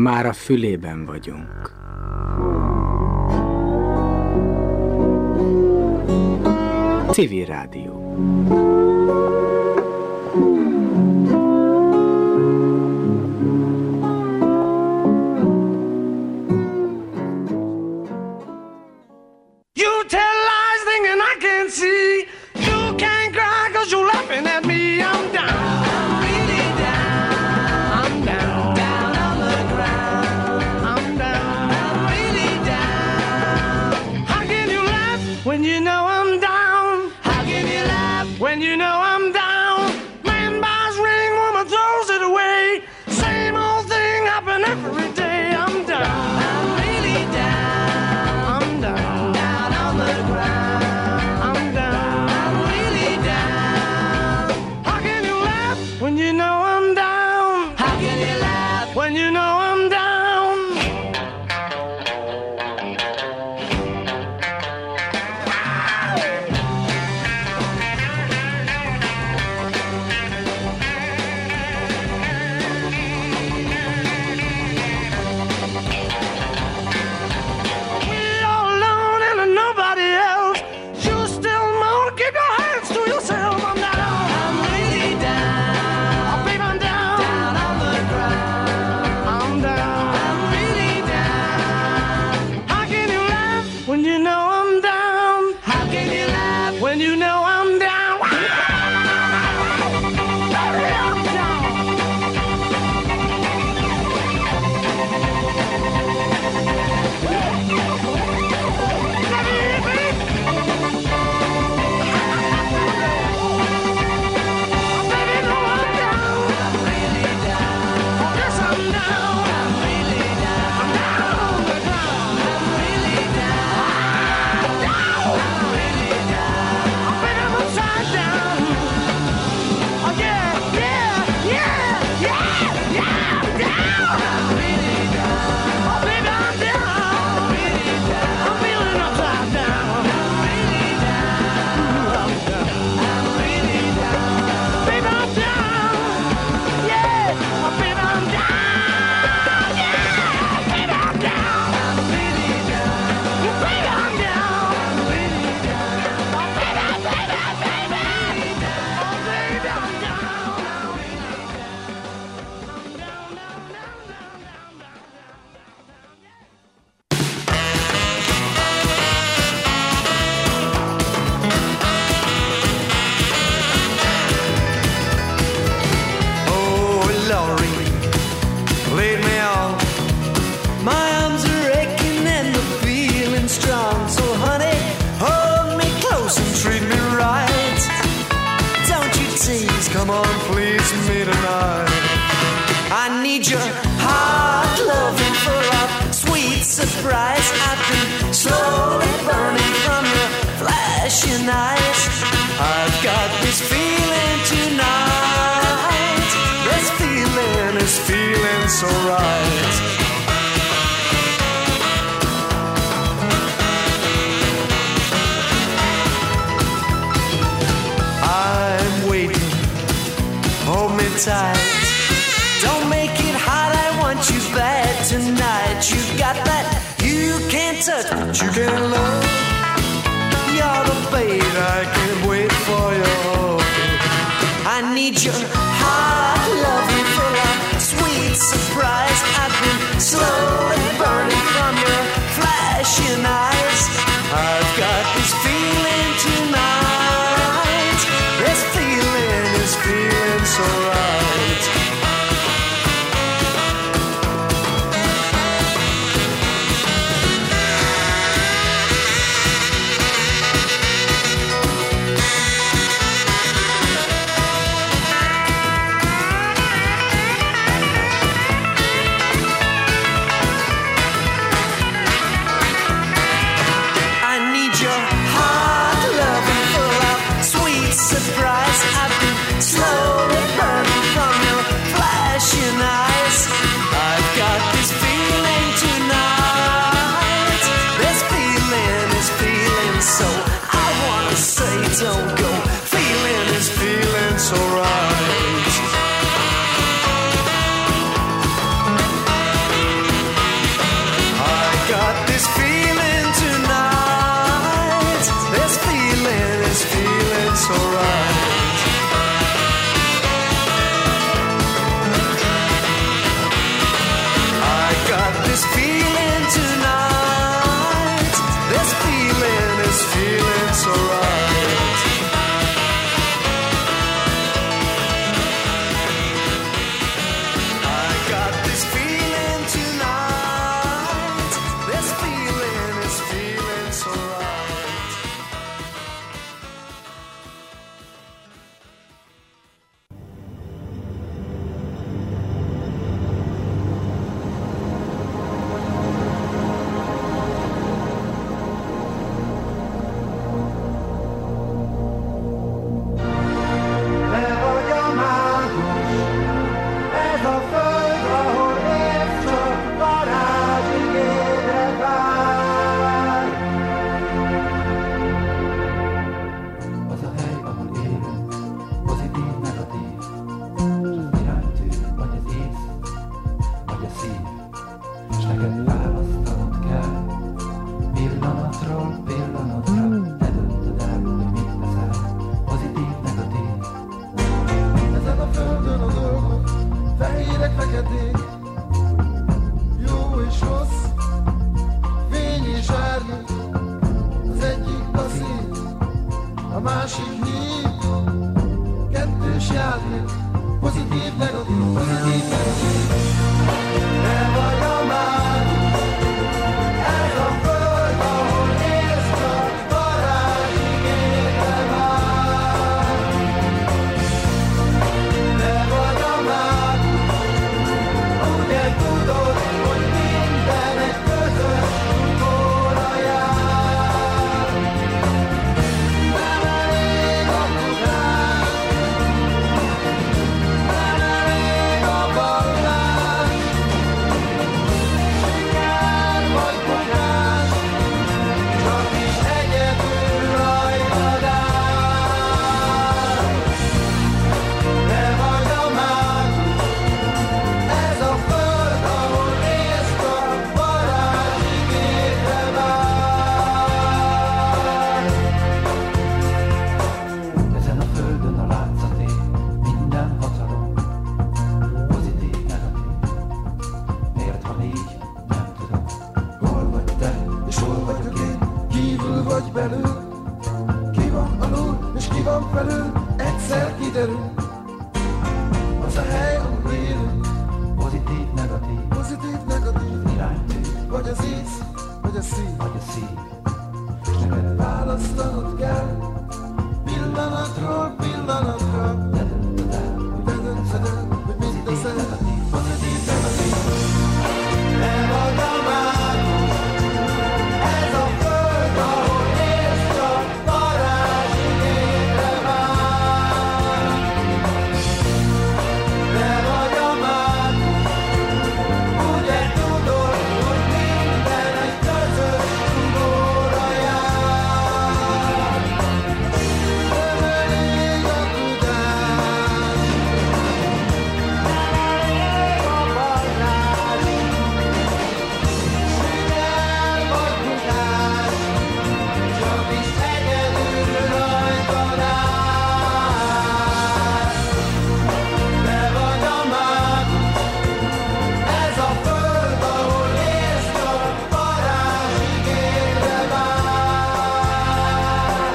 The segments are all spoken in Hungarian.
Már a fülében vagyunk. Civil Rádió. You tell lies thinking I can't see. You can't cry 'cause you're laughing at me. I'm down. I'm really down. I'm down. Down on the ground. I'm down. I'm really down. How can you laugh when you know I'm down? How can you laugh when you know I'm down? Man buys ring, woman throws it away. Same old thing happen every day. I'm down. I'm really down. I'm down. Down on the ground. I'm down. I'm really down. How can you laugh when you know I'm down? How can you laugh when you know I'm down? We're all alone and nobody else. You still moan, keep your hands to yourself. I'm down. I'm really down. Oh, babe, I'm down. Down on the ground. I'm down. I'm really down. How can you laugh when you know I'm down? How can you laugh when you know I'm down? Baby, I'm down. Baby, no, I'm down. I'm really down. Yes, I'm down. I'm really down. I'm down on the ground. I'm really down. I'm down. I'm really down. Oh, baby, I'm upside down. Oh, yeah, yeah, yeah, yeah, yeah, I'm down. I'm really down. Oh, baby, I'm down. I'm really down. I'm feeling upside down. I'm really down. I'm down. I'm really down. Baby, I'm down. Yeah, oh, baby, I'm down. Yeah, baby, I'm down. I'm really down. Yeah, baby, I'm down. I'm really down. Oh, baby, baby, baby. Oh, baby, I'm down. I'm really down. I'm down, down, down, Oh, Laurie, laid me off. My arms are aching and the feeling strong. So, honey, hold me close and treat me right. Don't you tease, come on, please me tonight. I need your hot loving full of sweet surprise. I've been slowly burning from your flashing eyes. I've got this feeling tonight. This feeling is feeling so right. I'm waiting, hold me tight. Don't make it hot, I want you bad tonight. You got that you can't touch, but you can love. You're the bait, I can't wait for you. I need your hot loving full of sweet surprise. I've been slowly burning from your flashing eyes. I've got this feeling tonight. This feeling is feeling so right. I need a másik hív. Kettős játék, pozitív, negatív, pozitív, negatív. Te vagy a mág, ez a föld, ahol élsz, csak varázsigétre vár. Te vagy a mág, ugye tudod, hogy minden egy közös utóra jár. Nem elég a tudás, nem elég a vallás, siker vagy bukás, csak is egyedül rajtad áll. Te vagy a mág, ez a föld, ahol élsz, csak varázsigétre vár. Ezen a földön a látszat él, minden hatalom, pozitív, negatív. Miért van így? Nem tudom. Hol vagy te, és hol vagyok én? Kívül vagy belül? Ki van alul, és ki van felül? Egyszer kiderül. Az a hely, ahol élünk, Pozitív, negatív, pozitív, negatív. iránytű, Vagy az íz, vagy a szív. vagy a szív. Neked választanod kell, pillanatról pillanatra. Te döntöd el, hogy Te döntöd el, hogy mit pozitív, teszel. negatív, Pozitív, negatív. Te vagy a mág, ez a föld, ahol élsz, csak varázsigétre vár. Te vagy a mág, ugye tudod, hogy minden egy közös tudóra jár. Nem elég a tudás, nem elég a vallás, siker vagy bukás, csak is egyedül rajtad áll. Te vagy a mág, ez a föld, ahol élsz, csak varázsigétre vár.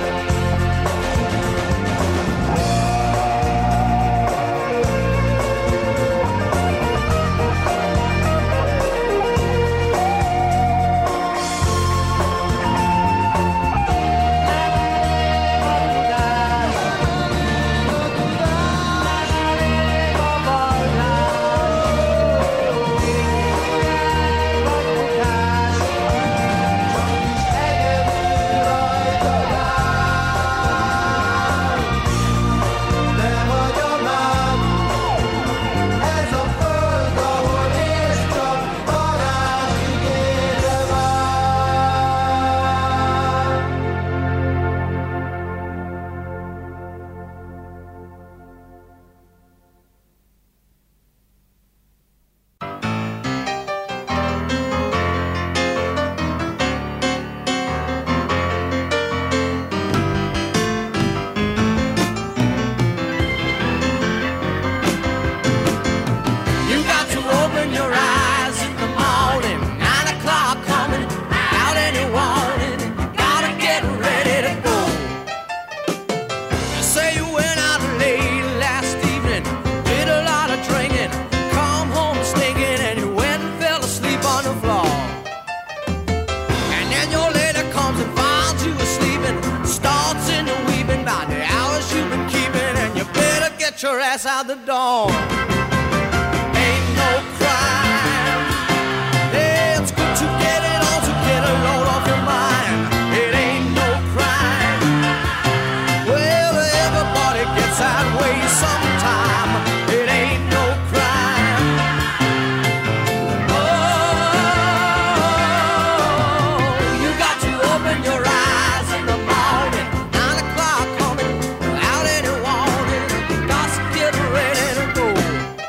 You got to open your eyes in the morning, 9 o'clock coming, without any warning. Gotta get ready to go. You say you went out late last evening, did a lot of drinking, come home stinking, and you went and fell asleep on the floor. And then your lady comes and finds you asleep and starts in the weeping about the hours you've been keeping, and you better get your ass out the door. Ain't no crime. It's good to get it on, to get a load off your mind. It ain't no crime. Well, everybody gets that way sometime. It ain't no crime. Oh, you got to open your eyes in the morning, 9 o'clock coming, without any warning. You got to get ready to go.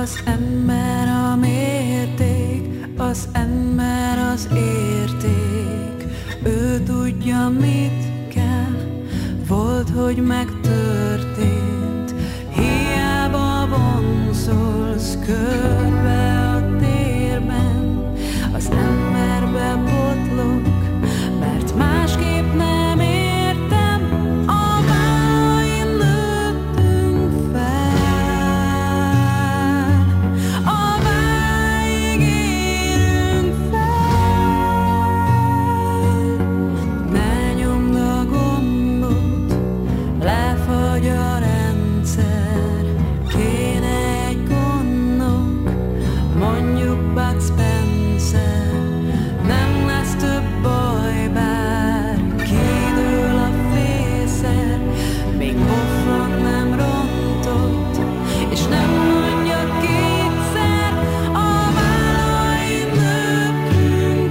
Az ember a mérték, az ember az érték. Ő tudja, mit kell, volt, hogy megtörtént. Hiába vonszolsz körbe a térben, az emberbe botlok, mert másképp nem értem. A vállain nőttünk fel, a váig érünk fel. Ne nyomd a gombot, lefagy a rendszer. Kéne egy gondnok, mondjuk Bud Spencer. Nem lesz több baj, bár kidől a fészer. Még pofon nem rontott, és nem mondja kétszer. A vállain nőttünk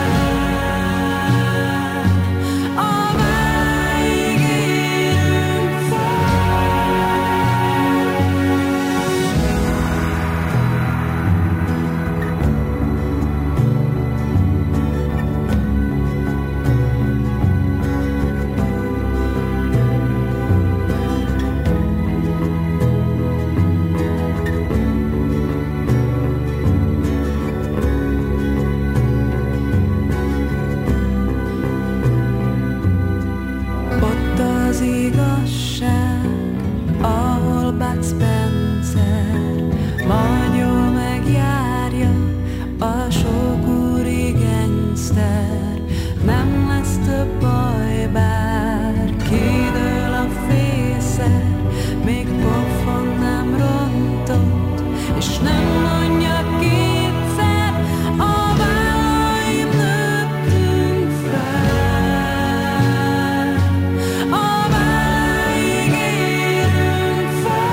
fel, a váig érünk Ott az igazság, ahol Bud Spencer majd jól megjárja a sok úri gangster. Nem lesz több baj, bár kidől a fészer. Még pofon nem rontott, és nem mondja kétszer. A vállain nőttünk fel, a váig érünk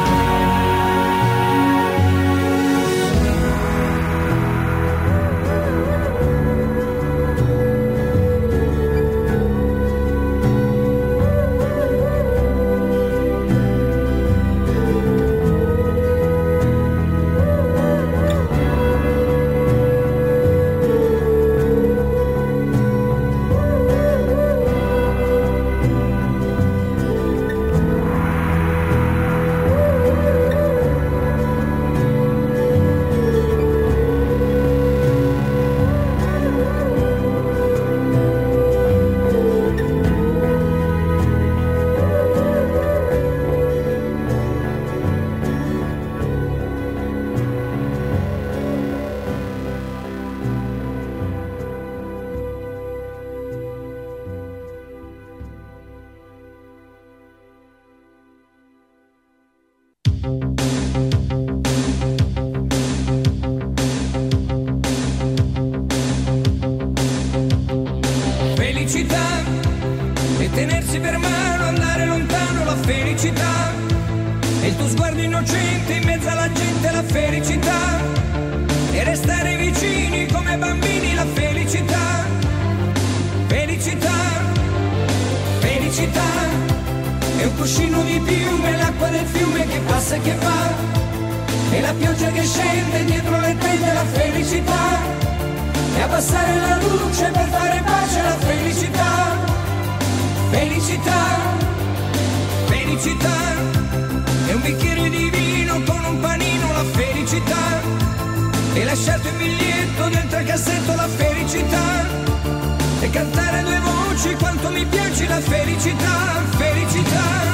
felicità e tenersi per mano, andare lontano, la felicità e il tuo sguardo innocente in mezzo alla gente, la felicità e restare vicini come bambini, la felicità, felicità, felicità è un cuscino di piume, l'acqua del fiume che passa e che va e la pioggia che scende dietro le tende, la felicità e abbassare la luce per fare pace, la felicità, felicità, felicità è un bicchiere di vino con un panino, la felicità e lasciarti un biglietto dentro il cassetto, la felicità e cantare a due voci quanto mi piace, la felicità, felicità.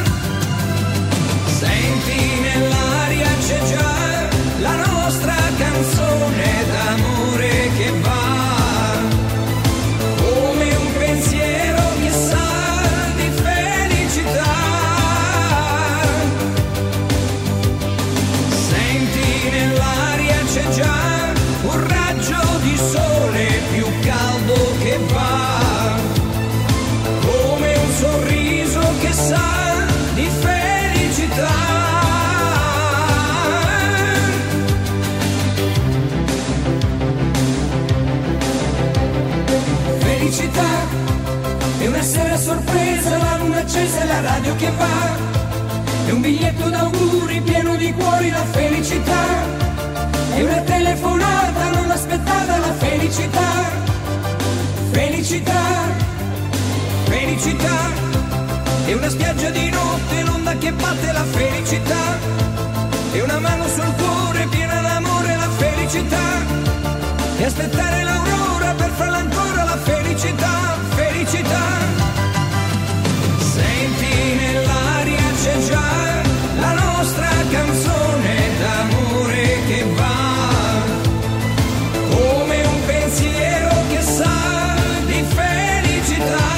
Senti nell'aria c'è già la nostra canzone d'amore che va come un pensiero che sa di felicità. Senti nell'aria c'è già un raggio di sole più caldo che va come un sorriso che sa di felicità. Felicità è una sera sorpresa, la luna accesa e la radio che va, è un biglietto d'auguri pieno di cuori, la felicità E una telefonata non aspettata la felicità. Felicità, felicità. E una spiaggia di notte, l'onda che batte la felicità. E una mano sul cuore piena d'amore la felicità. E aspettare l'aurora per farla ancora la felicità, felicità. Senti nell'aria c'è già la nostra canzone d'amore che va, come un pensiero che sa di felicità.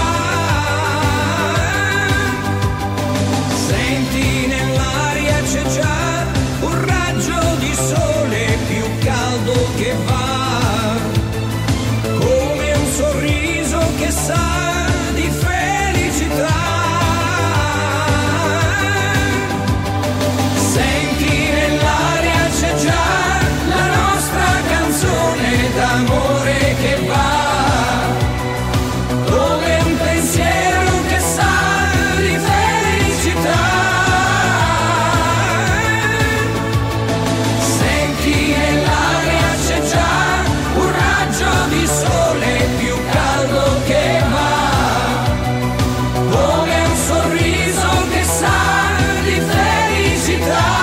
Senti nell'aria c'è già un raggio di sole più caldo che va, come un sorriso che sa di felicità. Senti nell'aria c'è già la nostra canzone d'amore che va, come un pensiero che sa di felicità. Senti nell'aria c'è già un raggio di sole più caldo che va, come un sorriso che sa di felicità.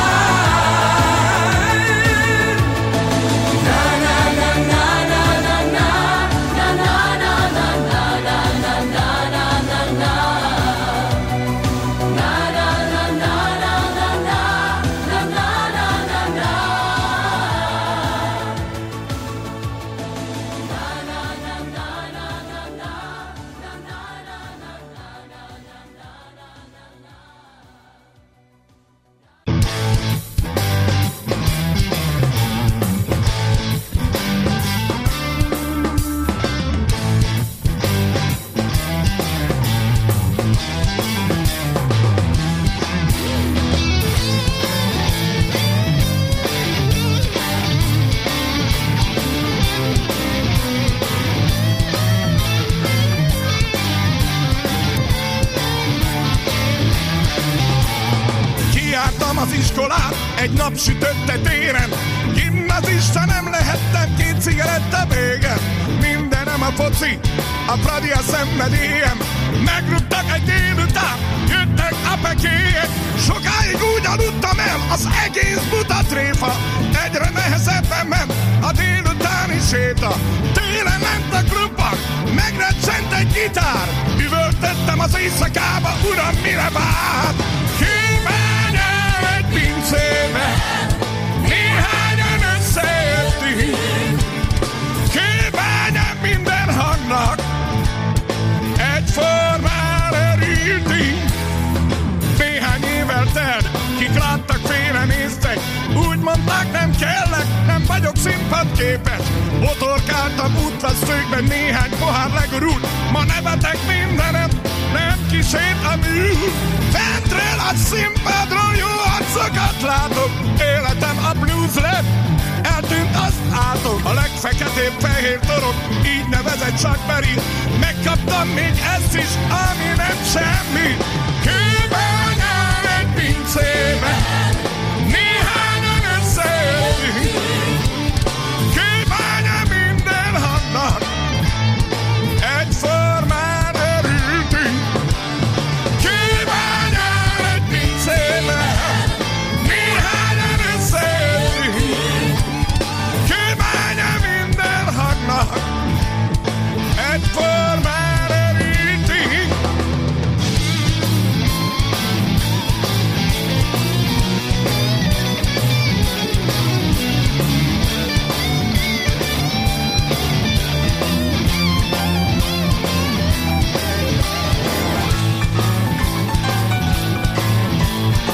Kiártam az iskolát egy napsütötte téren, gimnazista nem lehettem, 2 cigaretta végen. Mindenem a foci, a Fradi a szenvedélyem. Megrúgtak egy délután, jöttek a pekélyek. Sokáig úgy aludtam el, az egész buta tréfa. Egyre nehezebben ment a délutáni séta. Télen lent a klubban, megrecsent egy gitár. Üvöltöttem az éjszakába, uram, mire vár? Kimenjem egy pincébe, néhányan összejöttünk. Kimenjem minden hangnak, egyformán örültünk. Néhány évvel telt, kik láttak, félrenéztek. Úgy mondták, nem kellek, nem vagyok színpadképes. Botorkáltam útvesztőkben, néhány pohár legurult. Ma nevetek mindenem, nem kísért a mű. Fentről a színpadról jó arcokat látok. Életem a blues rap, eltűnt, azt átok. A legfeketébb fehér torok, így nevezett Chuck Berry. Megkaptam még ezt is, ami nem semmi. Kőben